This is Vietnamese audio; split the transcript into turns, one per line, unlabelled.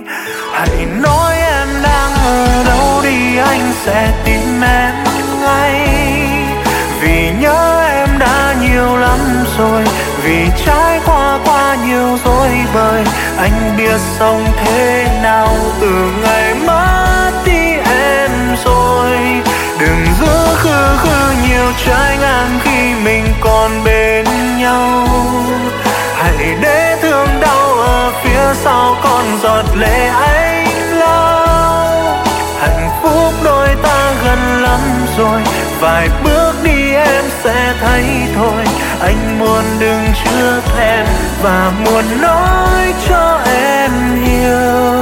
Hãy nói em đang ở đâu đi, anh sẽ tìm em ngay. Vì nhớ em đã nhiều lắm rồi, vì trải qua nhiều dối bời. Anh biết sống thế nào từ ngày mất đi em rồi. Đừng giữ khư nhiều trái ngang khi mình còn bên nhau. Hãy để thương đau ở phía sau còn giọt lệ anh lau. Hạnh phúc đôi ta gần lắm rồi, vài bước đi em sẽ thấy thôi. Anh muốn đừng chưa thèm và muốn nói cho em hiểu.